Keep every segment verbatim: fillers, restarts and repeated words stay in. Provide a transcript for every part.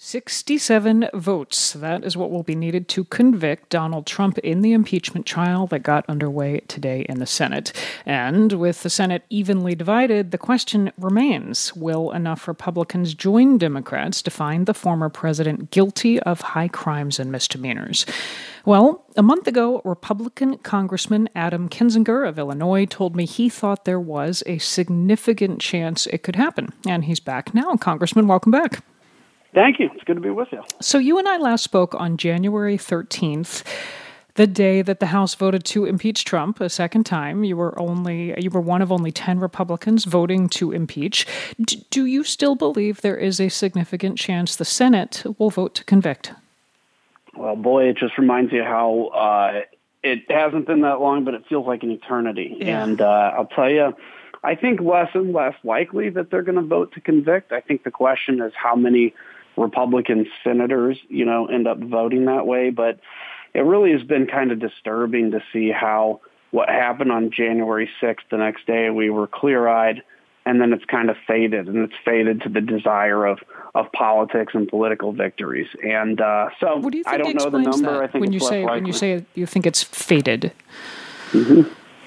sixty-seven votes. That is what will be needed to convict Donald Trump in the impeachment trial that got underway today in the Senate. And with the Senate evenly divided, the question remains, will enough Republicans join Democrats to find the former president guilty of high crimes and misdemeanors? Well, a month ago, Republican Congressman Adam Kinzinger of Illinois told me he thought there was a significant chance it could happen. And he's back now. Congressman, welcome back. Thank you. It's good to be with you. So you and I last spoke on January thirteenth, the day that the House voted to impeach Trump a second time. You were only you were one of only ten Republicans voting to impeach. D- do you still believe there is a significant chance the Senate will vote to convict? Well, boy, it just reminds you how uh, it hasn't been that long, but it feels like an eternity. Yeah. And uh, I'll tell you, I think less and less likely that they're going to vote to convict. I think the question is how many Republican senators, you know, end up voting that way. But it really has been kind of disturbing to see how what happened on January sixth, the next day, we were clear-eyed, and then it's kind of faded, and it's faded to the desire of, of politics and political victories. And uh, so what do you think I don't know the number. That? I think when it's you less say likely. when you say you think it's faded. Mm-hmm.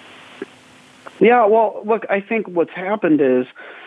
Yeah, well, look, I think what's happened is,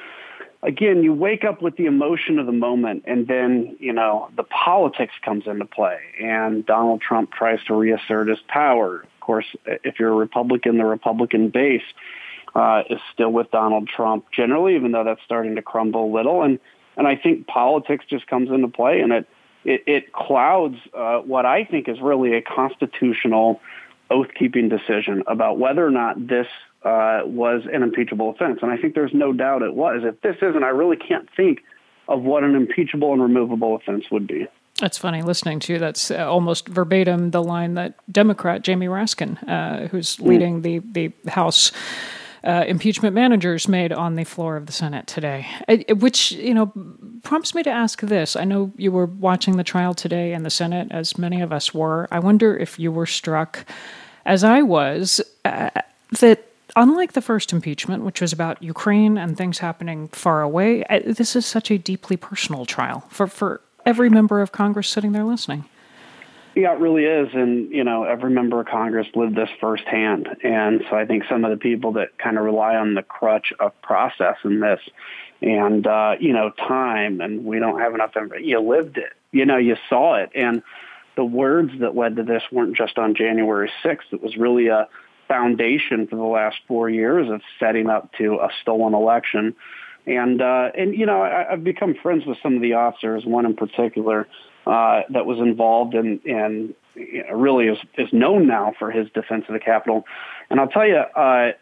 again, you wake up with the emotion of the moment, and then, you know, the politics comes into play, and Donald Trump tries to reassert his power. Of course, if you're a Republican, the Republican base uh, is still with Donald Trump generally, even though that's starting to crumble a little. And, and I think politics just comes into play, and it, it, it clouds uh, what I think is really a constitutional oath-keeping decision about whether or not this Uh, was an impeachable offense. And I think there's no doubt it was. If this isn't, I really can't think of what an impeachable and removable offense would be. That's funny listening to you. That's uh, almost verbatim the line that Democrat Jamie Raskin, uh, who's leading the, the House uh, impeachment managers, made on the floor of the Senate today, it, which, you know, prompts me to ask this. I know you were watching the trial today in the Senate, as many of us were. I wonder if you were struck, as I was, uh, that unlike the first impeachment, which was about Ukraine and things happening far away, this is such a deeply personal trial for, for every member of Congress sitting there listening. Yeah, it really is. And, you know, every member of Congress lived this firsthand. And so I think some of the people that kind of rely on the crutch of process in this and, uh, you know, time, and we don't have enough time, you lived it. You know, you saw it. And the words that led to this weren't just on January sixth. It was really a foundation for the last four years of setting up to a stolen election. And, uh, and you know, I, I've become friends with some of the officers, one in particular uh, that was involved in, in you know, really is, is known now for his defense of the Capitol. And I'll tell you, uh,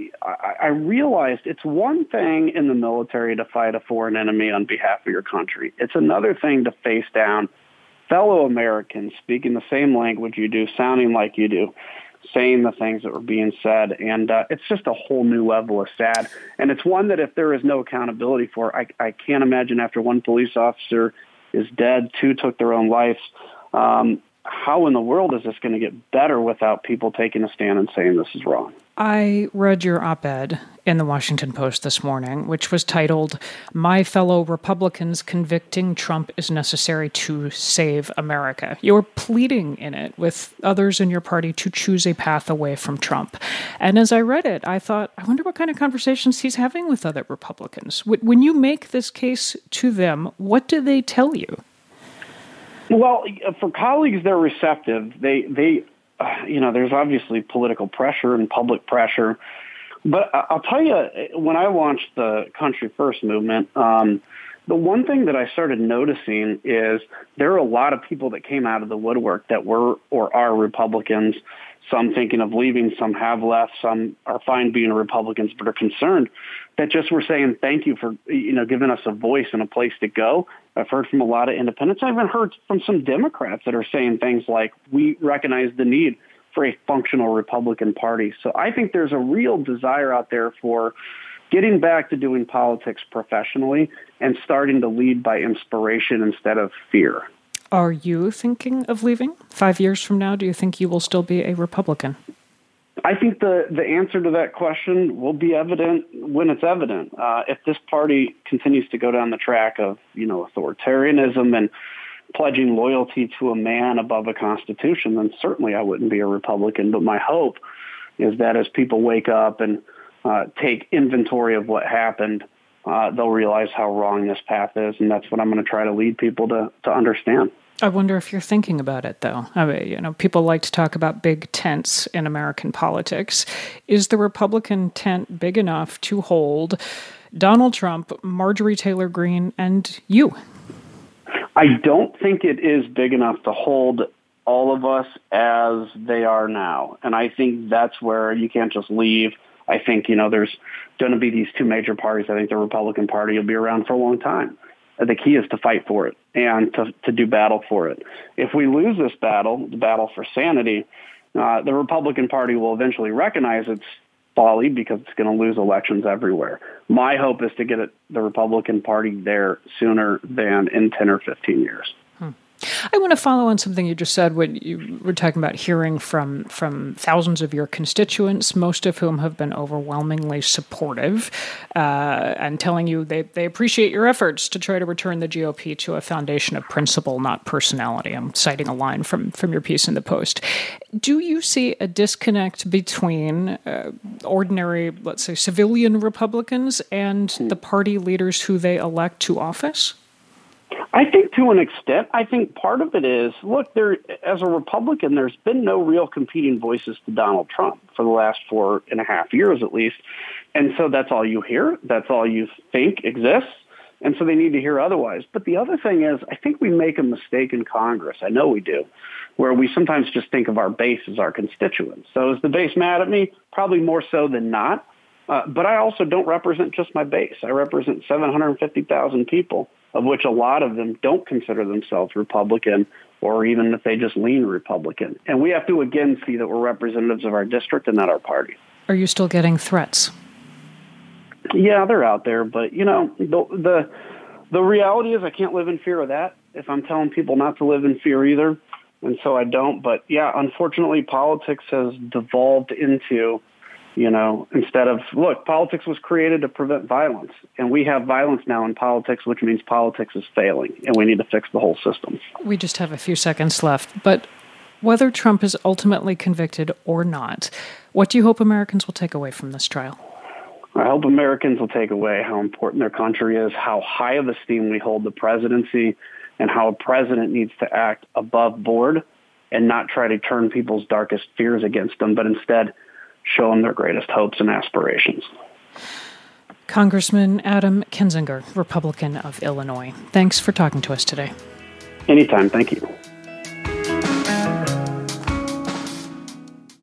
I, I realized it's one thing in the military to fight a foreign enemy on behalf of your country. It's another thing to face down fellow Americans speaking the same language you do, sounding like you do, saying the things that were being said. And uh, it's just a whole new level of sad. And it's one that if there is no accountability for, I, I can't imagine after one police officer is dead, two took their own lives. Um, how in the world is this going to get better without people taking a stand and saying this is wrong? I read your op-ed in the Washington Post this morning, which was titled, "My Fellow Republicans Convicting Trump is Necessary to Save America." You're pleading in it with others in your party to choose a path away from Trump. And as I read it, I thought, I wonder what kind of conversations he's having with other Republicans. When you make this case to them, what do they tell you? Well, for colleagues, they're receptive. They, they, uh, you know, there's obviously political pressure and public pressure. But I'll tell you, when I launched the Country First movement, um, the one thing that I started noticing is there are a lot of people that came out of the woodwork that were or are Republicans, some thinking of leaving, some have left, some are fine being Republicans but are concerned, that just were saying thank you for, you know, giving us a voice and a place to go. I've heard from a lot of independents. I even heard from some Democrats that are saying things like, we recognize the need for a functional Republican Party. So I think there's a real desire out there for getting back to doing politics professionally and starting to lead by inspiration instead of fear. Are you thinking of leaving? Five years from now, do you think you will still be a Republican? I think the, the answer to that question will be evident when it's evident. Uh, if this party continues to go down the track of, you know, authoritarianism and pledging loyalty to a man above a constitution, then certainly I wouldn't be a Republican. But my hope is that as people wake up and uh, take inventory of what happened, uh, they'll realize how wrong this path is. And that's what I'm going to try to lead people to, to understand. I wonder if you're thinking about it, though. I mean, you know, people like to talk about big tents in American politics. Is the Republican tent big enough to hold Donald Trump, Marjorie Taylor Greene, and you? I don't think it is big enough to hold all of us as they are now. And I think that's where you can't just leave. I think, you know, there's going to be these two major parties. I think the Republican Party will be around for a long time. The key is to fight for it and to, to do battle for it. If we lose this battle, the battle for sanity, uh, the Republican Party will eventually recognize its folly because it's going to lose elections everywhere. My hope is to get it, the Republican Party there sooner than in ten or fifteen years. Hmm. I want to follow on something you just said when you were talking about hearing from, from thousands of your constituents, most of whom have been overwhelmingly supportive, uh, and telling you they, they appreciate your efforts to try to return the G O P to a foundation of principle, not personality. I'm citing a line from, from your piece in the Post. Do you see a disconnect between uh, ordinary, let's say, civilian Republicans and the party leaders who they elect to office? I think to an extent, I think part of it is, look, there, as a Republican, there's been no real competing voices to Donald Trump for the last four and a half years, at least. And so that's all you hear. That's all you think exists. And so they need to hear otherwise. But the other thing is, I think we make a mistake in Congress. I know we do, where we sometimes just think of our base as our constituents. So is the base mad at me? Probably more so than not. Uh, but I also don't represent just my base. I represent seven hundred fifty thousand people, of which a lot of them don't consider themselves Republican, or even if they just lean Republican. And we have to, again, see that we're representatives of our district and not our party. Are you still getting threats? Yeah, they're out there. But, you know, the, the the reality is I can't live in fear of that if I'm telling people not to live in fear either. And so I don't. But, yeah, unfortunately, politics has devolved into, you know, instead of, look, politics was created to prevent violence. And we have violence now in politics, which means politics is failing. And we need to fix the whole system. We just have a few seconds left. But whether Trump is ultimately convicted or not, what do you hope Americans will take away from this trial? I hope Americans will take away how important their country is, how high of esteem we hold the presidency, and how a president needs to act above board and not try to turn people's darkest fears against them, but instead show them their greatest hopes and aspirations. Congressman Adam Kinzinger, Republican of Illinois. Thanks for talking to us today. Anytime. Thank you.